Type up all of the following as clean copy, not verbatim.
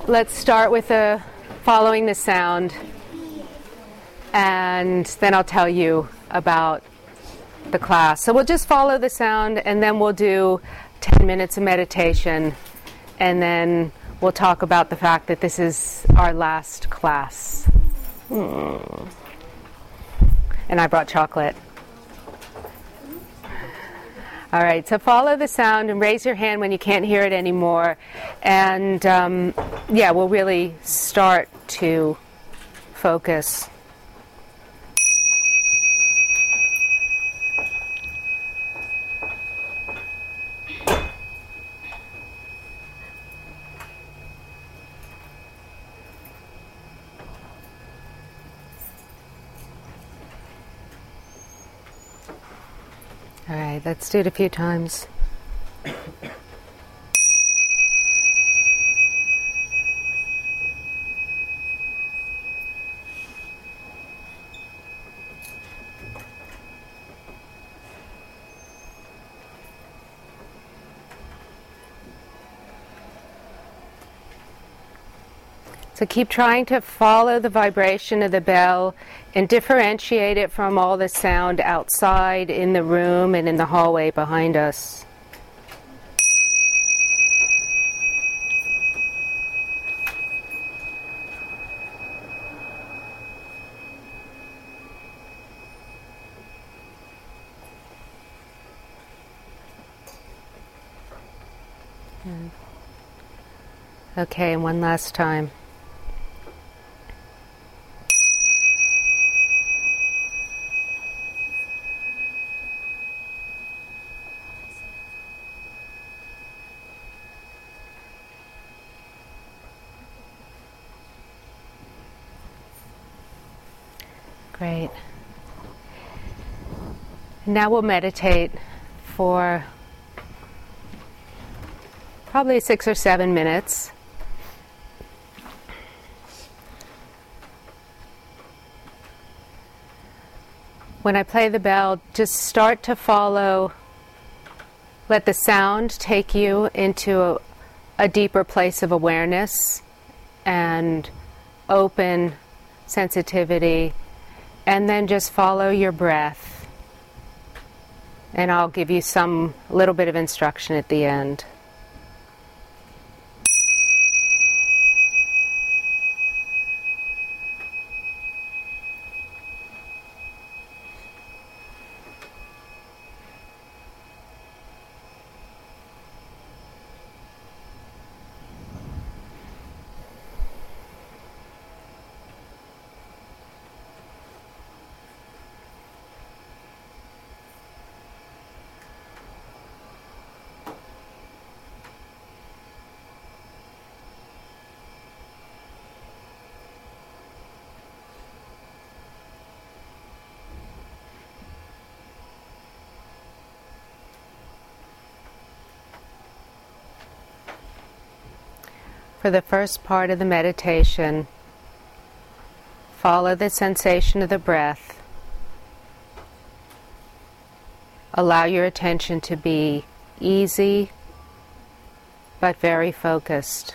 let's start with following the sound, and then I'll tell you about the class. So we'll just follow the sound, and then we'll do 10 minutes of meditation, and then we'll talk about the fact that this is our last class. And I brought chocolate. All right, so follow the sound and raise your hand when you can't hear it anymore. And we'll really start to focus. All right, let's do it a few times. So keep trying to follow the vibration of the bell and differentiate it from all the sound outside in the room and in the hallway behind us. Okay, and one last time. Great. Now we'll meditate for probably 6 or 7 minutes. When I play the bell, just start to follow. Let the sound take you into a deeper place of awareness and open sensitivity. And then just follow your breath. And I'll give you some little bit of instruction at the end. For the first part of the meditation, follow the sensation of the breath. Allow your attention to be easy but very focused.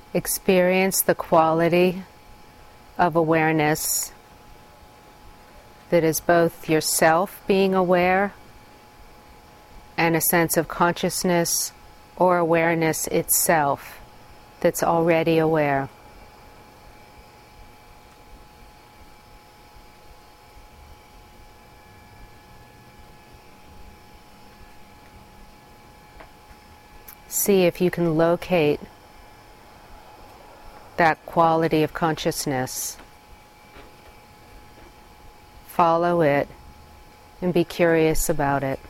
experience the quality of awareness that is both yourself being aware and a sense of consciousness or awareness itself that's already aware. See if you can locate that quality of consciousness. Follow it and be curious about it.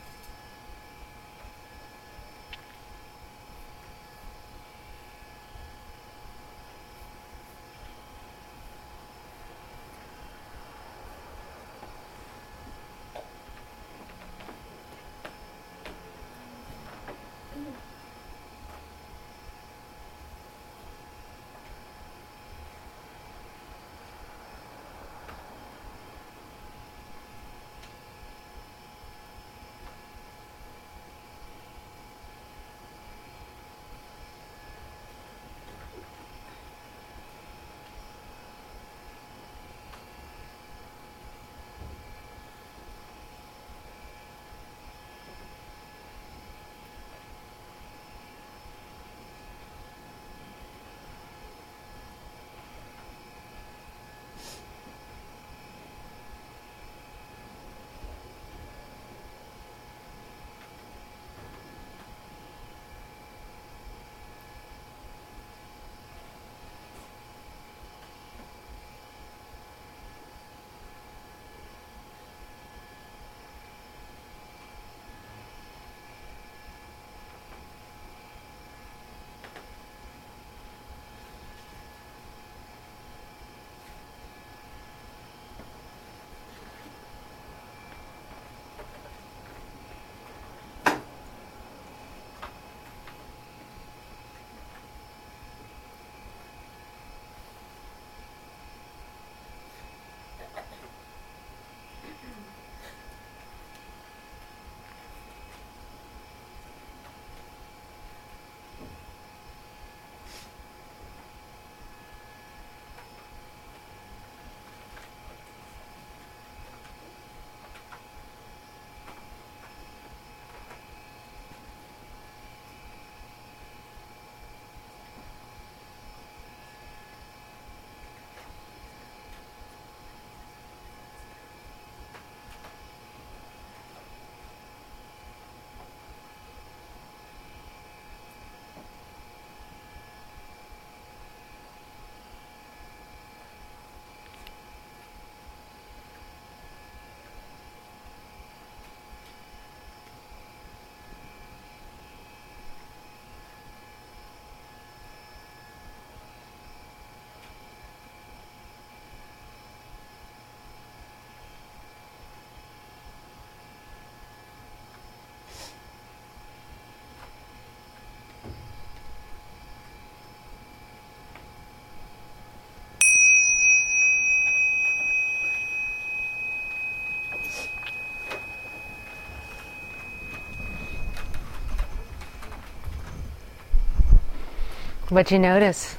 What'd you notice?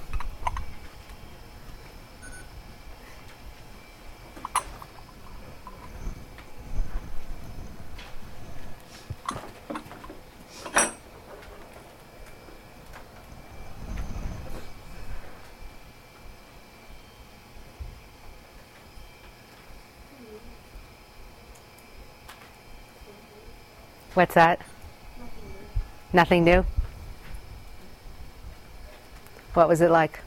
What's that? Nothing new. What was it like?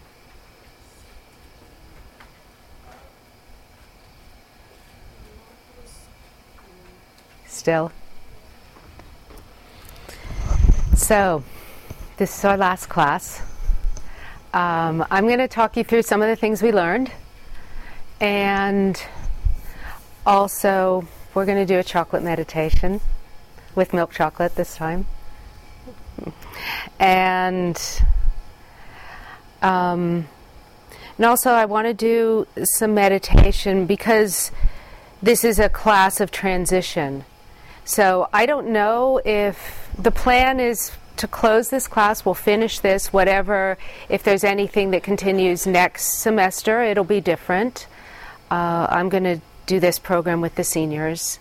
Still. So, this is our last class. I'm going to talk you through some of the things we learned, and also we're going to do a chocolate meditation with milk chocolate this time. And also I want to do some meditation because this is a class of transition. So I don't know if the plan is to close this class, we'll finish this, whatever, if there's anything that continues next semester, it'll be different. I'm going to do this program with the seniors.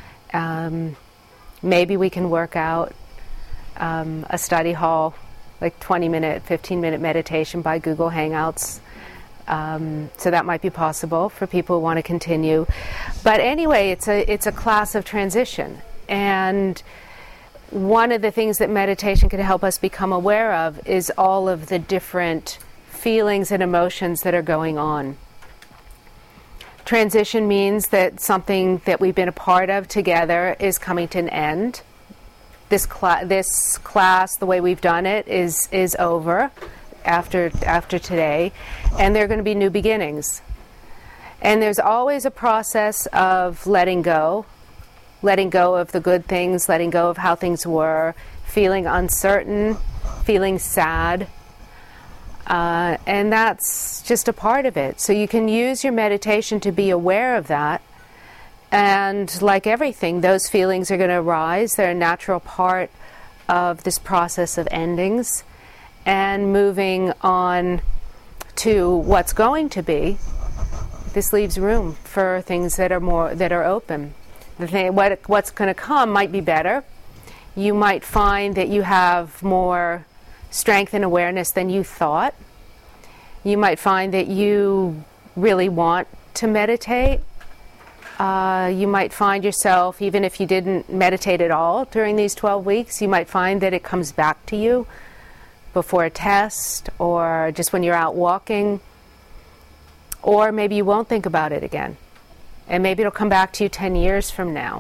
Maybe we can work out a study hall, like 20-minute, 15-minute meditation by Google Hangouts. So that might be possible for people who want to continue. But anyway, it's a class of transition. And one of the things that meditation can help us become aware of is all of the different feelings and emotions that are going on. Transition means that something that we've been a part of together is coming to an end. This class, the way we've done it, is over after today, and there are going to be new beginnings. And there's always a process of letting go of the good things, letting go of how things were, feeling uncertain, feeling sad. And that's just a part of it. So you can use your meditation to be aware of that. And like everything, those feelings are going to arise. They're a natural part of this process of endings. And moving on to what's going to be, this leaves room for things that are open. What's going to come might be better. You might find that you have more strength and awareness than you thought. You might find that you really want to meditate. You might find yourself, even if you didn't meditate at all during these 12 weeks, you might find that it comes back to you before a test or just when you're out walking. Or maybe you won't think about it again. And maybe it'll come back to you 10 years from now.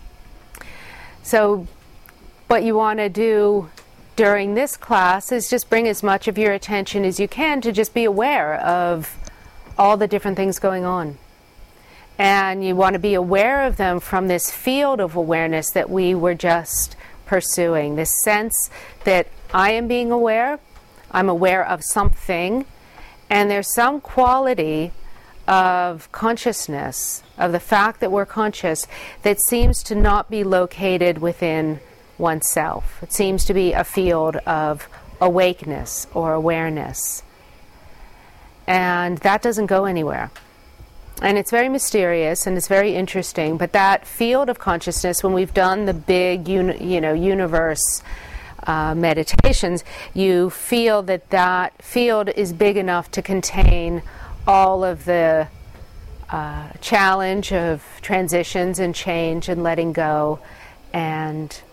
So what you want to do during this class is just bring as much of your attention as you can to just be aware of all the different things going on. And you want to be aware of them from this field of awareness that we were just pursuing. This sense that I am being aware, I'm aware of something, and there's some quality of consciousness, of the fact that we're conscious, that seems to not be located within oneself. It seems to be a field of awakeness or awareness. And that doesn't go anywhere. And it's very mysterious and it's very interesting, but that field of consciousness, when we've done the big universe meditations, you feel that that field is big enough to contain all of the challenge of transitions and change and letting go, and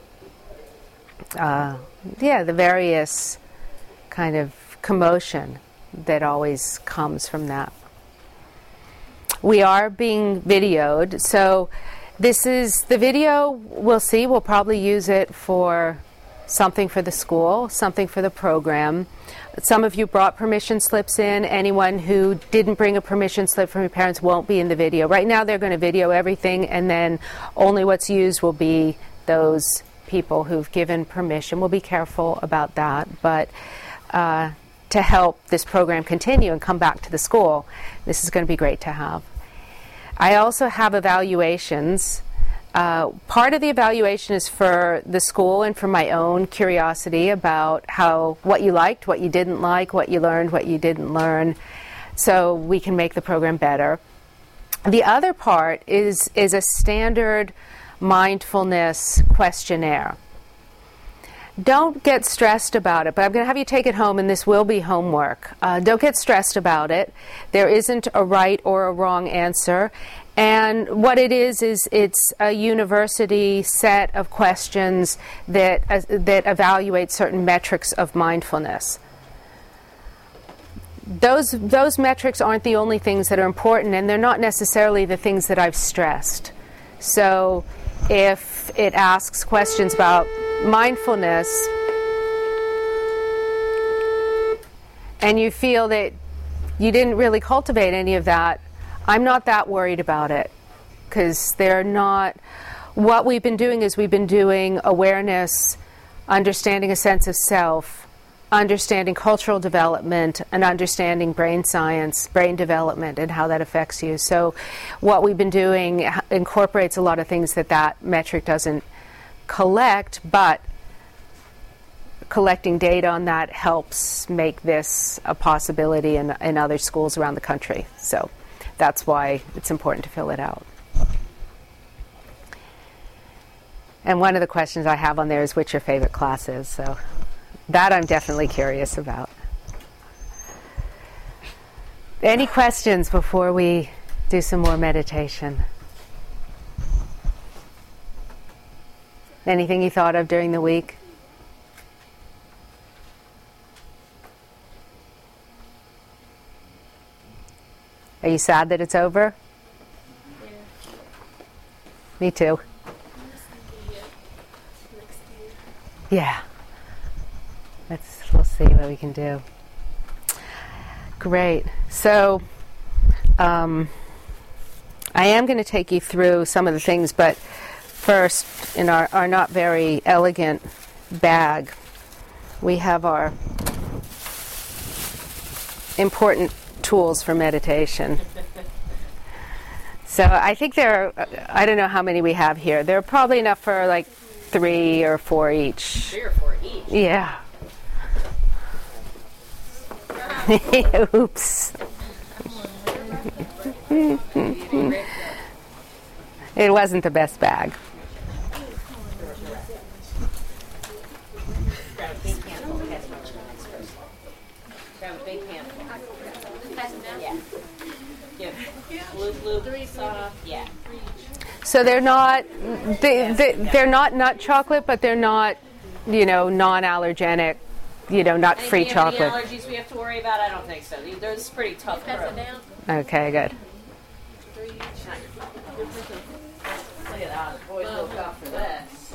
the various kind of commotion that always comes from that. We are being videoed, so this is the video. We'll see. We'll probably use it for something for the school, something for the program. Some of you brought permission slips in. Anyone who didn't bring a permission slip from your parents won't be in the video. Right now they're going to video everything, and then only what's used will be those people who've given permission. We'll be careful about that, but to help this program continue and come back to the school, this is going to be great to have. I also have evaluations. Part of the evaluation is for the school and for my own curiosity about what you liked, what you didn't like, what you learned, what you didn't learn, so we can make the program better. The other part is a standard mindfulness questionnaire. Don't get stressed about it, but I'm going to have you take it home, and this will be homework. Don't get stressed about it. There isn't a right or a wrong answer. And what it is it's a university set of questions that evaluate certain metrics of mindfulness. Those metrics aren't the only things that are important, and they're not necessarily the things that I've stressed. So if it asks questions about mindfulness and you feel that you didn't really cultivate any of that, I'm not that worried about it, because they're not. What we've been doing is we've been doing awareness, understanding a sense of self, understanding cultural development, and understanding brain science, brain development, and how that affects you. So what we've been doing incorporates a lot of things that metric doesn't collect, but collecting data on that helps make this a possibility in other schools around the country. So that's why it's important to fill it out. And one of the questions I have on there is which your favorite class is. So that I'm definitely curious about. Any questions before we do some more meditation? Anything you thought of during the week? Are you sad that it's over? Yeah. Me too. Yeah. We'll see what we can do. Great. So, I am going to take you through some of the things, but first, in our not very elegant bag, we have our important tools for meditation. So I think I don't know how many we have here. There are probably enough for like 3 or 4 each. 3 or 4 each? Yeah. Oops. It wasn't the best bag. Grab a big handful. Grab a big handful. Yeah. Give blue, soft. Yeah. So they're not they're not nut chocolate, but they're not, non-allergenic, not free chocolate. Any allergies we have to worry about? I don't think so. Those pretty tough. Okay, good. Look at that. Boys woke up for this.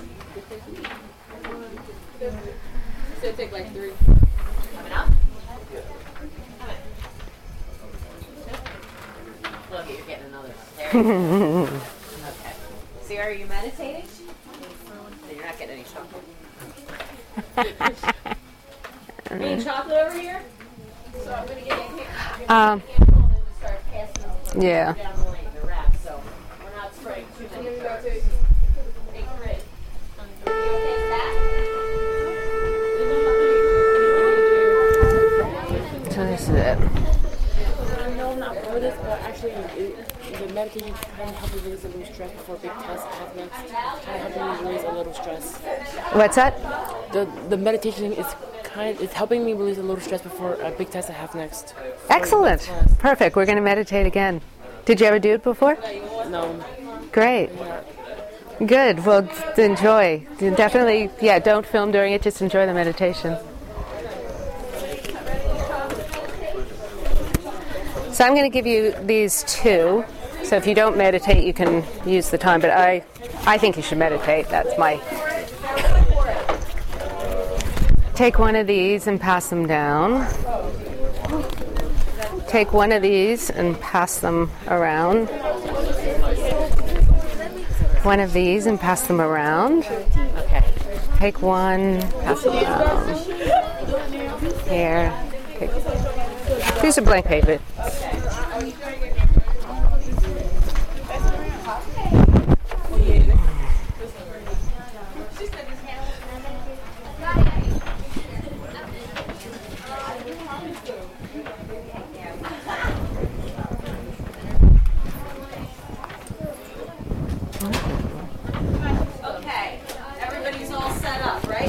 So take like 3. Coming up? Coming. Look, you're getting another one. There you go. Okay. See, are you meditating? So you're not getting any chocolate. Any chocolate over here? So I'm going to get a handful and just start passing them Yeah. down the lane, the wrap, so we're not spraying too many birds. Hey, great. Are you okay with that? So this is it. No, I'm not for this, but actually, the meditation kind of helps me release a little stress before a big test I have next. Kind of helping me release a little stress. What's that? The meditation is it's helping me release a little stress before a big test I have next. Excellent. Perfect. We're going to meditate again. Did you ever do it before? No. Great. Yeah. Good. Well, enjoy. Definitely, don't film during it. Just enjoy the meditation. So I'm going to give you these 2. So if you don't meditate, you can use the time. But I think you should meditate. That's my... Take one of these and pass them down. Take one of these and pass them around. One of these and pass them around. Okay. Take one, pass it around. Here. Here's a blank paper. Okay, everybody's all set up, right?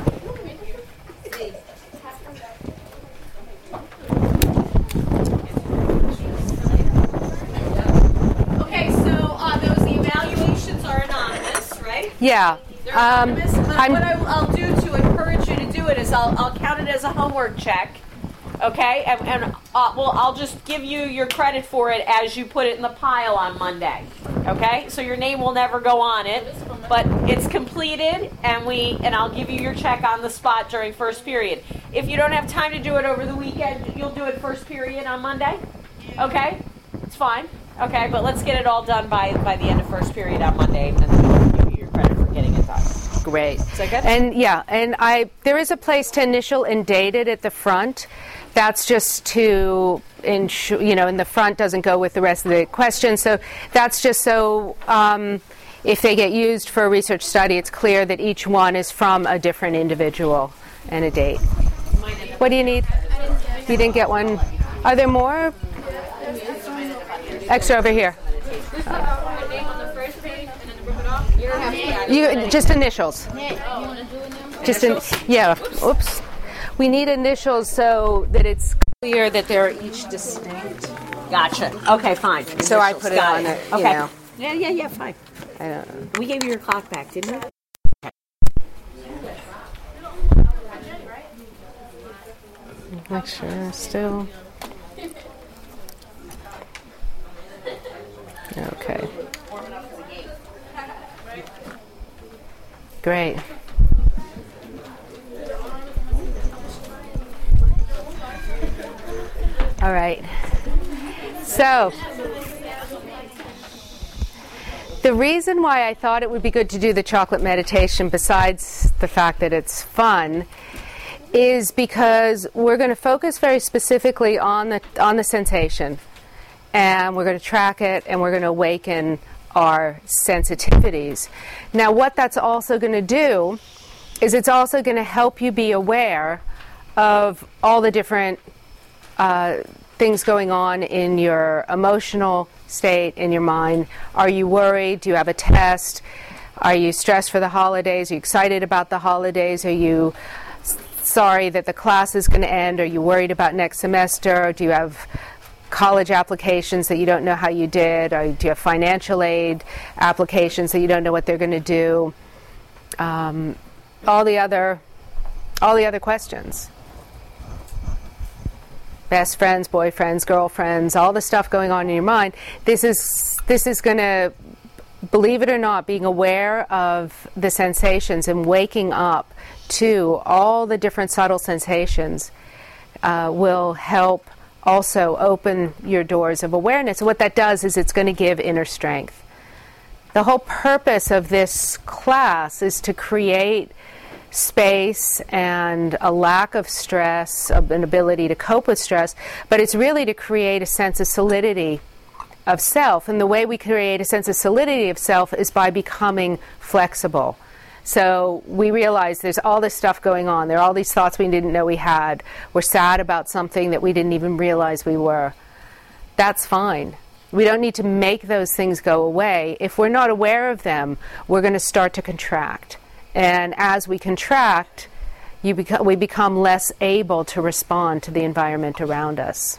Okay, so those evaluations are anonymous, right? Yeah. They're anonymous. And then what I'll do to encourage you to do it is I'll count it as a homework check. Okay, and I'll just give you your credit for it as you put it in the pile on Monday. Okay, so your name will never go on it, but it's completed, and I'll give you your check on the spot during first period. If you don't have time to do it over the weekend, you'll do it first period on Monday. Okay, it's fine. Okay, but let's get it all done by the end of first period on Monday, and then I'll give you your credit for getting it done. Great. Is that good? And there is a place to initial and date it at the front. That's just to ensure, in the front doesn't go with the rest of the questions. So that's just so if they get used for a research study, it's clear that each one is from a different individual. and a date. What do you need? You didn't get one? Are there more? Extra over here. You just initials. Just yeah. Oops. We need initials so that it's clear that they're each distinct. Gotcha. Okay, fine. So I put it on it. Okay. Yeah, fine. I don't know. We gave you your clock back, didn't we? Make sure still. Okay. Great. All right. So, the reason why I thought it would be good to do the chocolate meditation, besides the fact that it's fun, is because we're going to focus very specifically on the sensation, and we're going to track it, and we're going to awaken our sensitivities. Now, what that's also going to do is it's also going to help you be aware of all the different things going on in your emotional state, in your mind. Are you worried? Do you have a test? Are you stressed for the holidays? Are you excited about the holidays? Are you sorry that the class is going to end? Are you worried about next semester? Do you have college applications that you don't know how you did? Or do you have financial aid applications that you don't know what they're going to do? All the other questions. Best friends, boyfriends, girlfriends, all the stuff going on in your mind. This is going to, believe it or not, being aware of the sensations and waking up to all the different subtle sensations will help also open your doors of awareness. And what that does is it's going to give inner strength. The whole purpose of this class is to create space and a lack of stress, an ability to cope with stress, but it's really to create a sense of solidity of self. And the way we create a sense of solidity of self is by becoming flexible. So we realize there's all this stuff going on. There are all these thoughts we didn't know we had. We're sad about something that we didn't even realize we were. That's fine. We don't need to make those things go away. If we're not aware of them, we're going to start to contract. And as we contract, we become less able to respond to the environment around us.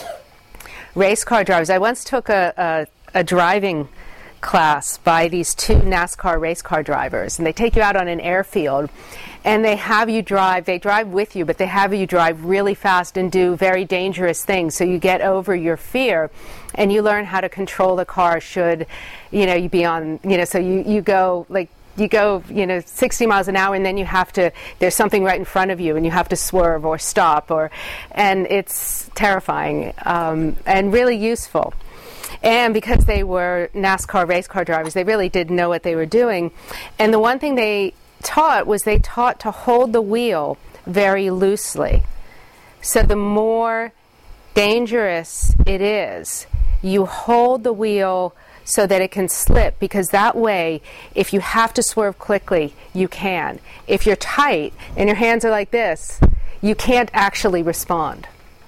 Race car drivers. I once took a driving class by these two NASCAR race car drivers, and they take you out on an airfield, and they have you drive. They drive with you, but they have you drive really fast and do very dangerous things. So you get over your fear, and you learn how to control the car. Should you be on? So you go like. You go, 60 miles an hour, and then there's something right in front of you, and you have to swerve or stop, and it's terrifying and really useful. And because they were NASCAR race car drivers, they really did know what they were doing. And the one thing they taught to hold the wheel very loosely. So the more dangerous it is, you hold the wheel so that it can slip, because that way, if you have to swerve quickly, you can. If you're tight and your hands are like this, you can't actually respond.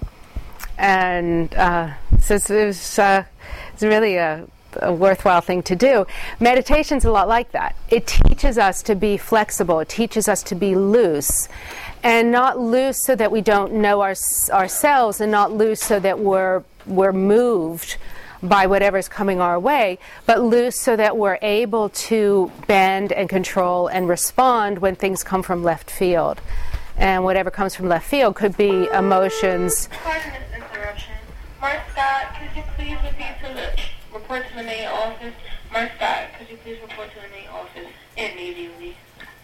And so it's really a worthwhile thing to do. Meditation's a lot like that. It teaches us to be flexible. It teaches us to be loose. And not loose so that we don't know ourselves, and not loose so that we're moved by whatever's coming our way, but loose so that we're able to bend and control and respond when things come from left field. And whatever comes from left field could be emotions. Pardon this interruption. Mark Scott, could you please report to the main office? Mark Scott, could you please report to the main office immediately?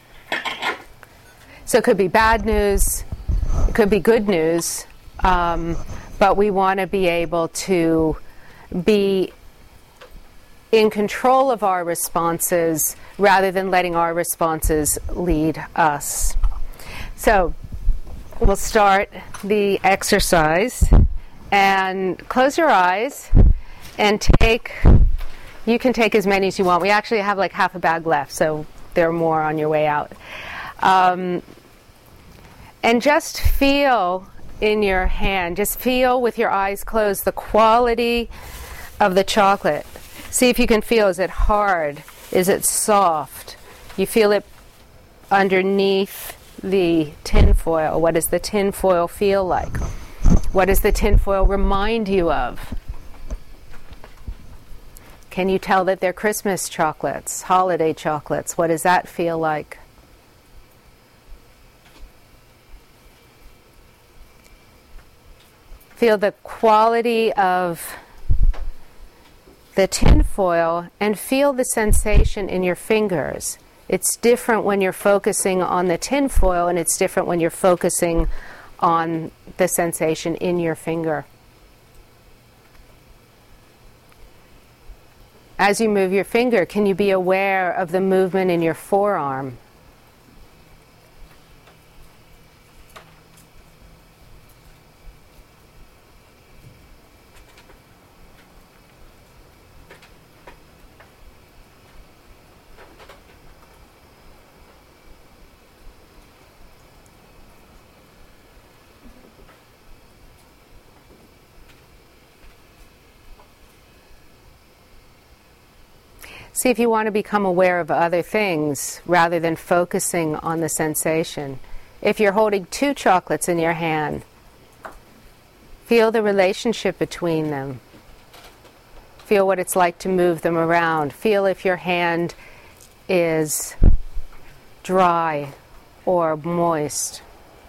So it could be bad news, it could be good news, but we want to be able to be in control of our responses rather than letting our responses lead us. So we'll start the exercise, and close your eyes and you can take as many as you want. We actually have like half a bag left, so there are more on your way out. And just feel in your hand, just feel with your eyes closed the quality of the chocolate. See if you can feel, is it hard? Is it soft? You feel it underneath the tin foil. What does the tin foil feel like? What does the tin foil remind you of? Can you tell that they're Christmas chocolates, holiday chocolates? What does that feel like? Feel the quality of the tin foil and feel the sensation in your fingers. It's different when you're focusing on the tin foil, and it's different when you're focusing on the sensation in your finger. As you move your finger, can you be aware of the movement in your forearm? See if you want to become aware of other things rather than focusing on the sensation. If you're holding two chocolates in your hand, feel the relationship between them. Feel what it's like to move them around. Feel if your hand is dry or moist.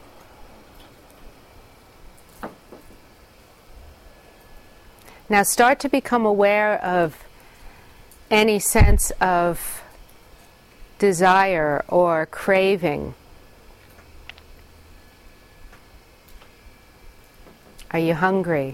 Now start to become aware of any sense of desire or craving. Are you hungry?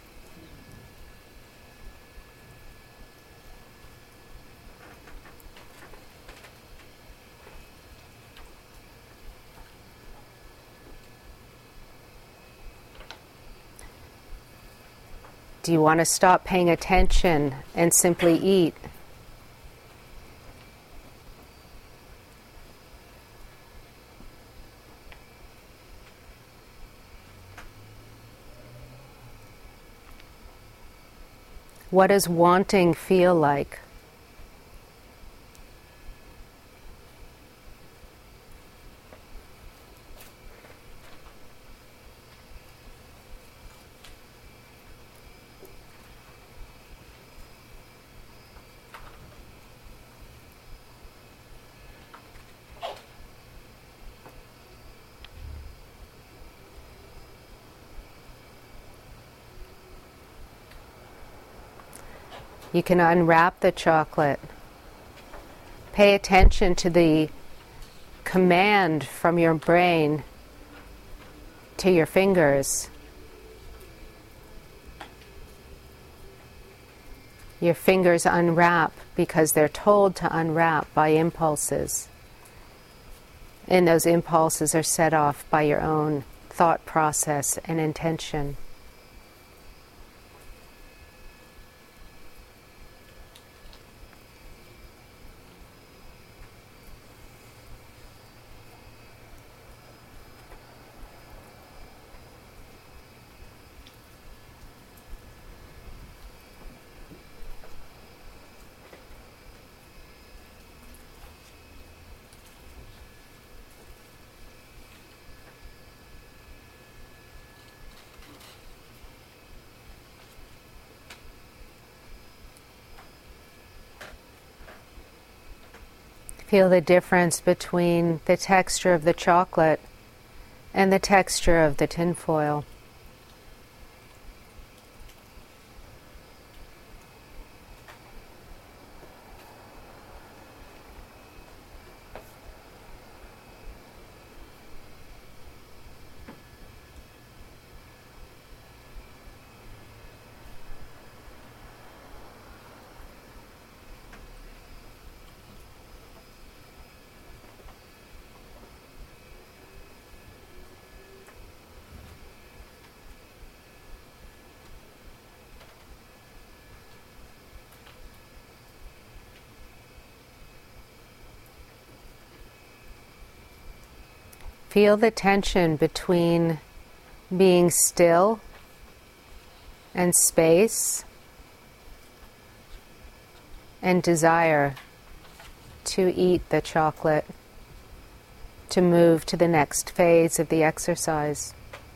Do you want to stop paying attention and simply eat? What does wanting feel like? You can unwrap the chocolate. Pay attention to the command from your brain to your fingers. Your fingers unwrap because they're told to unwrap by impulses. And those impulses are set off by your own thought process and intention. Feel the difference between the texture of the chocolate and the texture of the tinfoil. Feel the tension between being still and space and desire to eat the chocolate, to move to the next phase of the exercise.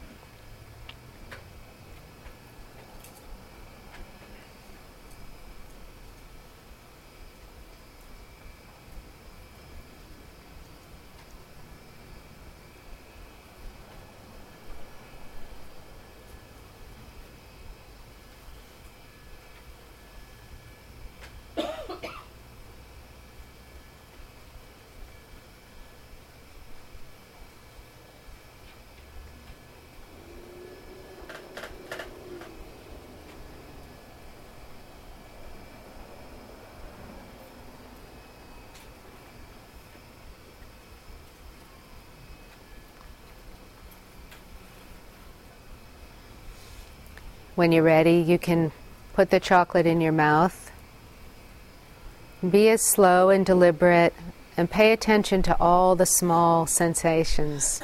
When you're ready, you can put the chocolate in your mouth. Be as slow and deliberate and pay attention to all the small sensations.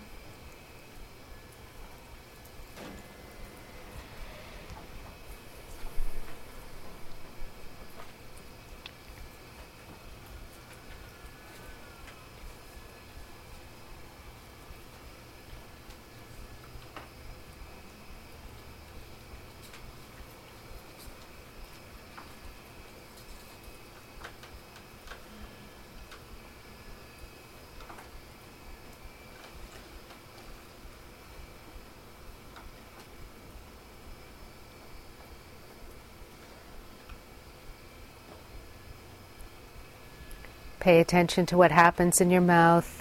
Pay attention to what happens in your mouth.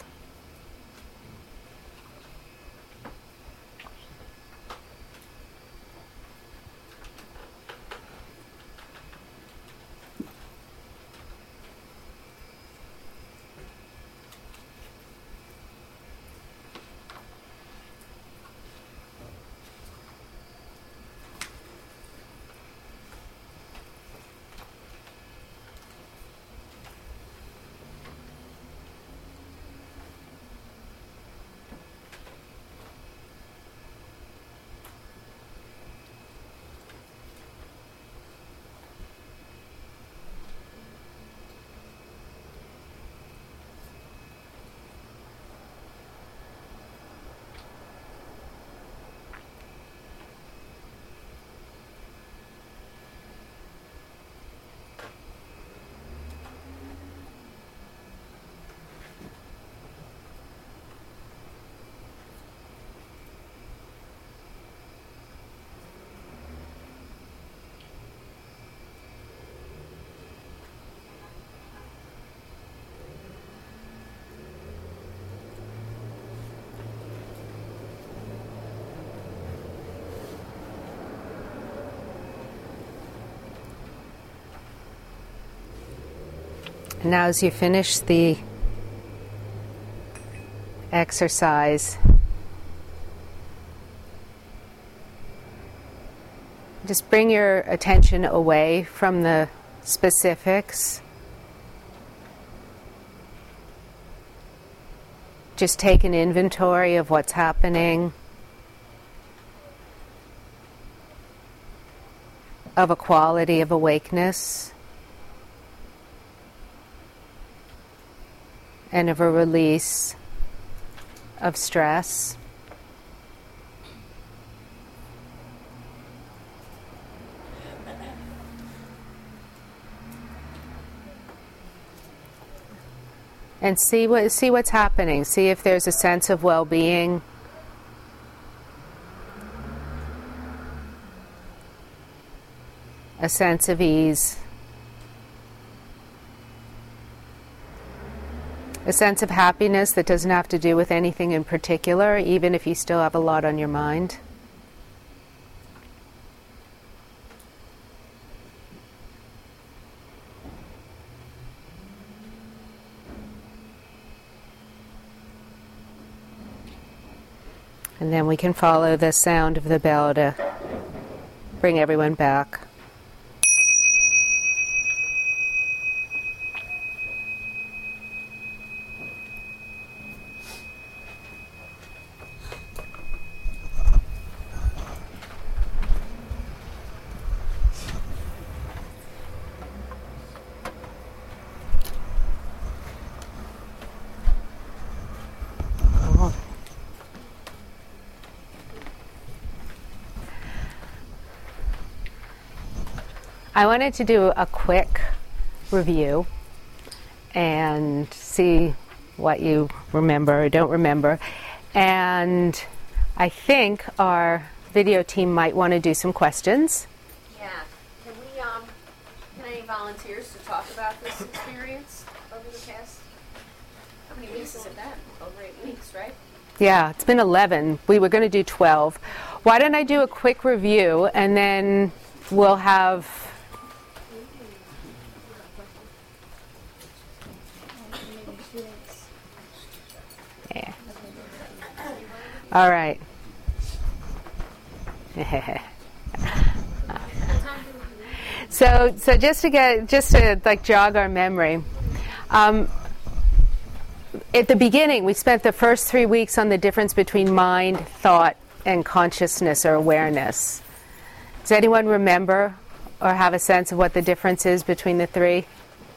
Now, as you finish the exercise, just bring your attention away from the specifics. Just take an inventory of what's happening, of a quality of awakeness, and of a release of stress. And see what's happening. See if there's a sense of well-being. A sense of ease. A sense of happiness that doesn't have to do with anything in particular, even if you still have a lot on your mind. And then we can follow the sound of the bell to bring everyone back. I wanted to do a quick review and see what you remember or don't remember. And I think our video team might want to do some questions. Yeah. Can any volunteers to talk about this experience over the past, how many weeks has it been? Over 8 weeks, right? Yeah, it's been 11. We were going to do 12. Why don't I do a quick review and then we'll have... Yeah. All right. So just to like jog our memory, at the beginning, we spent the first 3 weeks on the difference between mind, thought, and consciousness or awareness. Does anyone remember or have a sense of what the difference is between the three?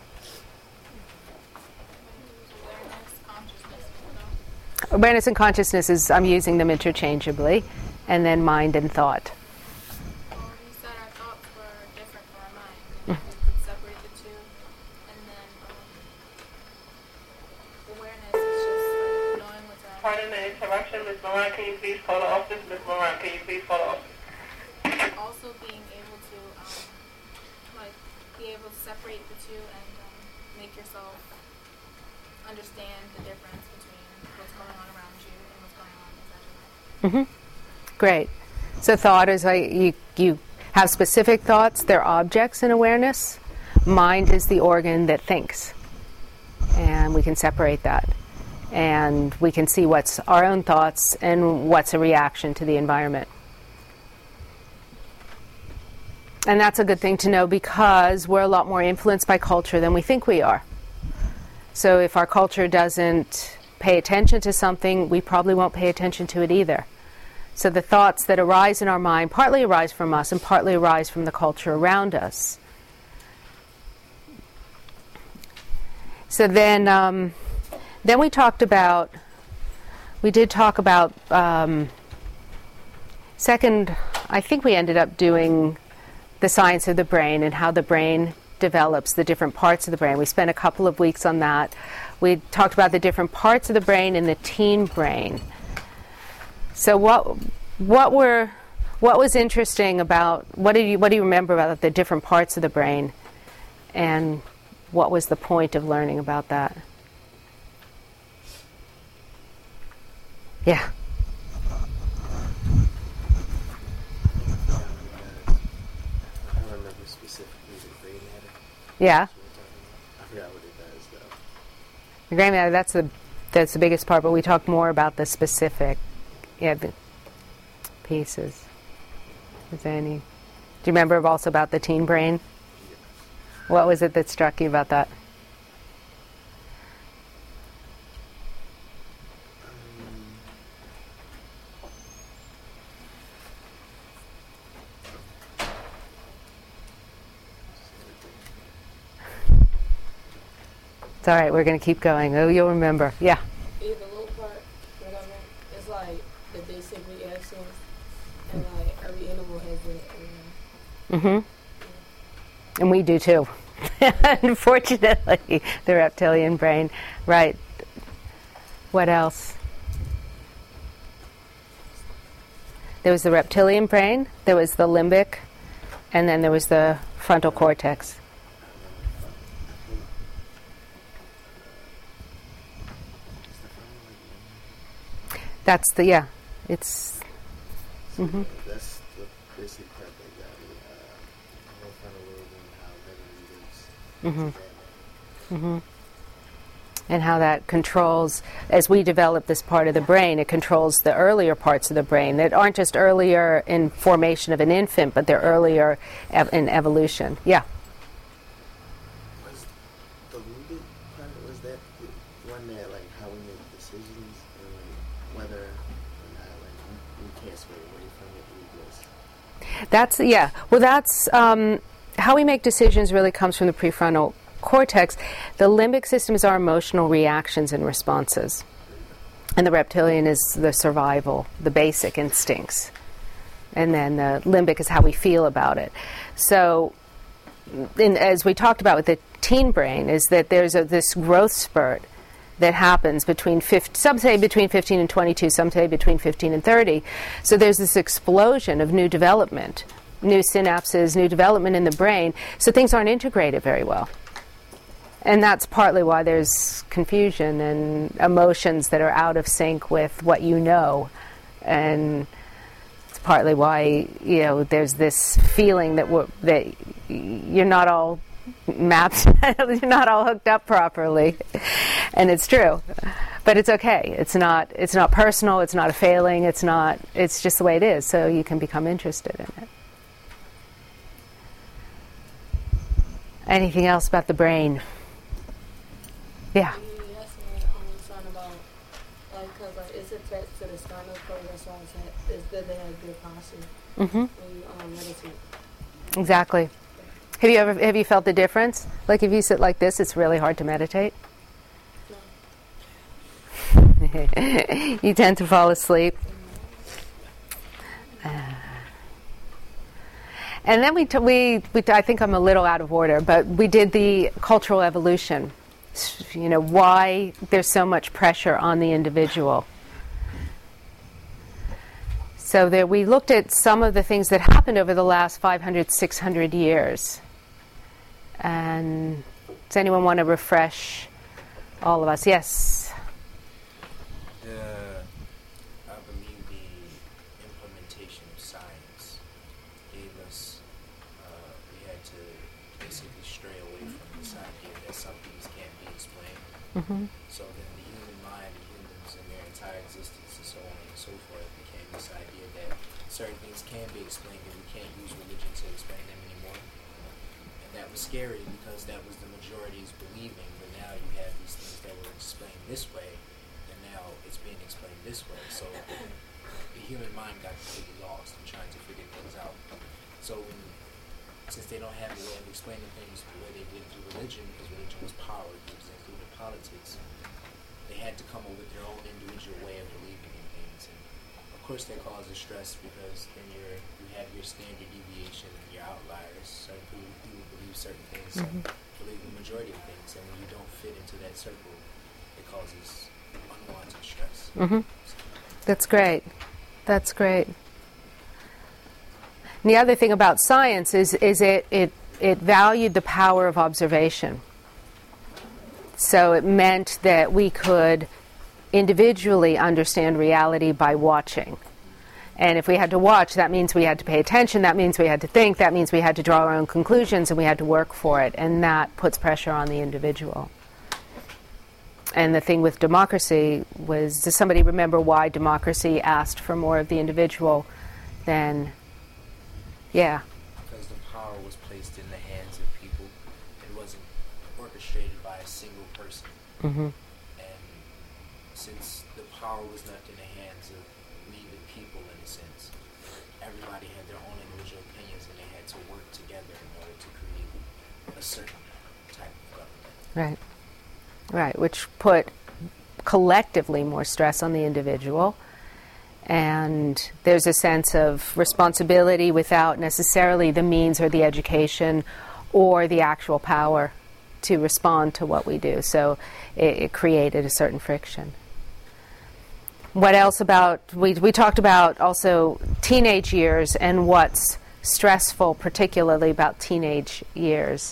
Awareness and consciousness is, I'm using them interchangeably, and then mind and thought. Well, you said our thoughts were different from our mind. We could separate the two, and then awareness is just like knowing what's around. Pardon the interruption, Ms. Moran, can you please call the office? Ms. Moran, can you please call the office? Also being able to be able to separate the two and make yourself understand the difference between what's going on around you and what's going on inside your life. Great. So thought is like you have specific thoughts, they're objects in awareness. Mind is the organ that thinks. And we can separate that. And we can see what's our own thoughts and what's a reaction to the environment. And that's a good thing to know because we're a lot more influenced by culture than we think we are. So if our culture doesn't pay attention to something, we probably won't pay attention to it either. So the thoughts that arise in our mind partly arise from us and partly arise from the culture around us. So then we talked about, second, I think we ended up doing the science of the brain and how the brain develops, the different parts of the brain. We spent a couple of weeks on that. We talked about the different parts of the brain in the teen brain. So what was interesting about, what do you remember about the different parts of the brain, and what was the point of learning about that? Yeah. I remember specifically the gray matter. Yeah. I forgot what it does though. The gray matter, that's the biggest part, but we talked more about the specific the pieces. Is there any? Do you remember also about the teen brain? What was it that struck you about that? It's all right, we're going to keep going. Oh, you'll remember. Yeah. The little part that I meant is like the basic reactions, and like every animal has it. And we do too. Unfortunately, the reptilian brain. Right. What else? There was the reptilian brain, there was the limbic, and then there was the frontal cortex. That's the, yeah, it's... Mm-hmm. That's the basic part that got me. Whole frontal lobe and how memory lives. Mm-hmm. And how that controls, as we develop this part of the brain, it controls the earlier parts of the brain that aren't just earlier in formation of an infant, but they're earlier in evolution. Yeah. Was the limbic part, was that the one that, like, how we make decisions and, like, whether or not, like, we can't sway away from it? That's, yeah. Well, that's, how we make decisions really comes from the prefrontal cortex. The limbic system is our emotional reactions and responses. And the reptilian is the survival, the basic instincts. And then the limbic is how we feel about it. So as we talked about with the teen brain, is that there's this growth spurt that happens between some say between 15 and 22, some say between 15 and 30. So there's this explosion of new development, new synapses, new development in the brain. So things aren't integrated very well. And that's partly why there's confusion and emotions that are out of sync with what you know. And it's partly why, there's this feeling that you're not all mapped, you're not all hooked up properly. And it's true. But it's okay. It's not personal, it's not a failing, it's just the way it is, so you can become interested in it. Anything else about the brain? Yeah. About, because it's attached to the spinal cord, that's why it's good to have good posture when you meditate. Exactly. Have you felt the difference? Like if you sit like this, it's really hard to meditate. No. You tend to fall asleep. And then I think I'm a little out of order, but we did the cultural evolution. Why there's so much pressure on the individual. So there we looked at some of the things that happened over the last 500, 600 years. And does anyone want to refresh all of us? Yes? I believe the implementation of science gave us, we had to basically stray away from this idea that some things can't be explained. So then the human mind and humans and their entire existence and so on and so forth became this idea that certain things can be explained and we can't use religion to explain them anymore. And that was scary because that was the majority's believing, but now you have these things that were explained this way and now it's being explained this way. So the human mind got completely lost in trying to figure things out. So since they don't have a way of explaining things the way they did through religion, because religion was power, it was included politics, they had to come up with their own individual way of believing in things. And of course that causes stress because then you have your standard deviation and your outliers. Certain people believe certain things, some believe the majority of things, and when you don't fit into that circle, it causes unwanted stress. That's great. That's great. And the other thing about science is it valued the power of observation. So it meant that we could individually understand reality by watching. And if we had to watch, that means we had to pay attention, that means we had to think, that means we had to draw our own conclusions, and we had to work for it. And that puts pressure on the individual. And the thing with democracy was, does somebody remember why democracy asked for more of the individual than... Yeah. Because the power was placed in the hands of people. It wasn't orchestrated by a single person. And since the power was left in the hands of we the people, in a sense, everybody had their own individual opinions and they had to work together in order to create a certain type of government. Right, which put collectively more stress on the individual. And there's a sense of responsibility without necessarily the means or the education or the actual power to respond to what we do. So it created a certain friction. What else about, we talked about also teenage years and what's stressful, particularly about teenage years.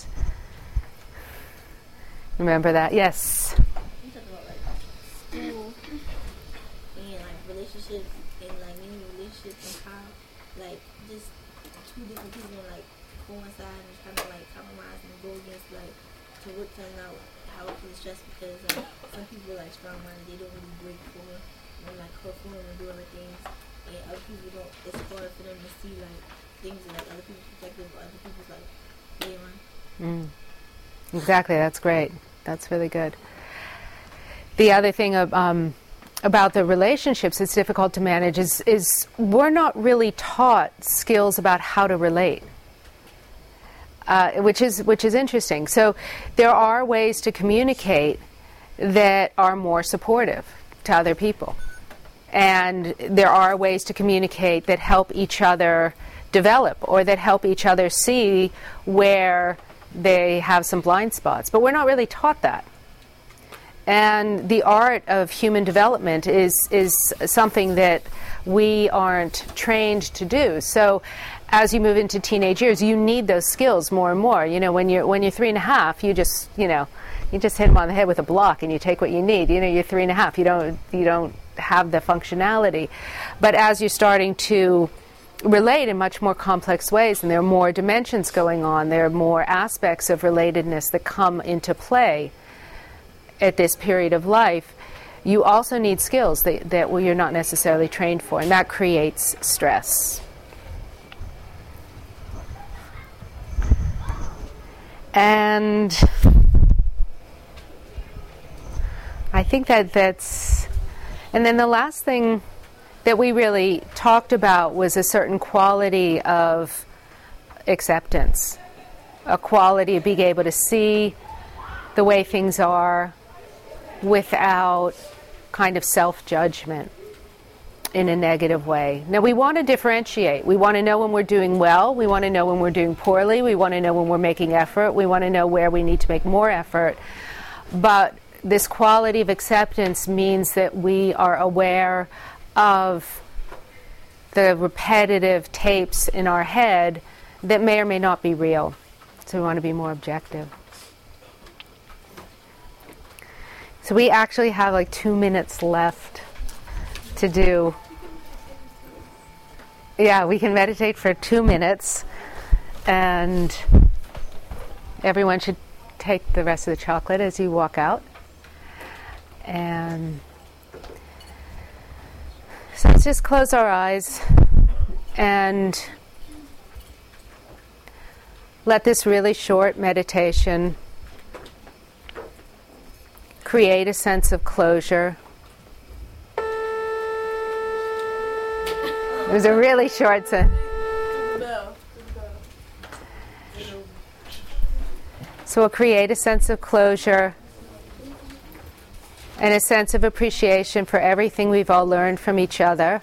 Remember that? Yes? You talk about like school and like relationships and like any relationships and how like just two different people like coincide and kind of like compromise and go against like to what turns out how it feels stress because some people are like strong minded, they don't really break for like hurtful and do other things, and other people don't. It's hard for them to see like things in like other people's perspective or other people's like later on. Exactly, that's great. That's really good. The other thing about the relationships that's difficult to manage is we're not really taught skills about how to relate, which is interesting. So there are ways to communicate that are more supportive to other people. And there are ways to communicate that help each other develop or that help each other see where they have some blind spots. But we're not really taught that. And the art of human development is something that we aren't trained to do. So as you move into teenage years, you need those skills more and more. You know, when you're 3.5, you just hit them on the head with a block and you take what you need. You know, you're 3.5. You don't have the functionality. But as you're starting to relate in much more complex ways, and there are more dimensions going on, there are more aspects of relatedness that come into play at this period of life, you also need skills that you're not necessarily trained for, and that creates stress. And I think that's... And then the last thing that we really talked about was a certain quality of acceptance, a quality of being able to see the way things are without kind of self-judgment in a negative way. Now, we want to differentiate. We want to know when we're doing well. We want to know when we're doing poorly. We want to know when we're making effort. We want to know where we need to make more effort. But this quality of acceptance means that we are aware of the repetitive tapes in our head that may or may not be real. So we want to be more objective. So we actually have like 2 minutes left to do. Yeah, we can meditate for 2 minutes, and everyone should take the rest of the chocolate as you walk out. And so let's just close our eyes and let this really short meditation create a sense of closure. It was a really short sentence. So we'll create a sense of closure and a sense of appreciation for everything we've all learned from each other.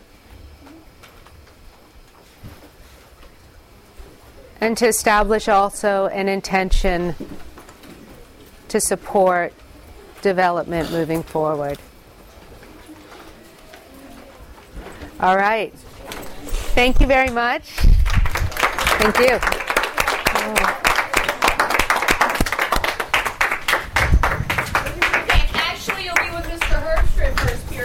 And to establish also an intention to support development moving forward. All right. Thank you very much. Thank you.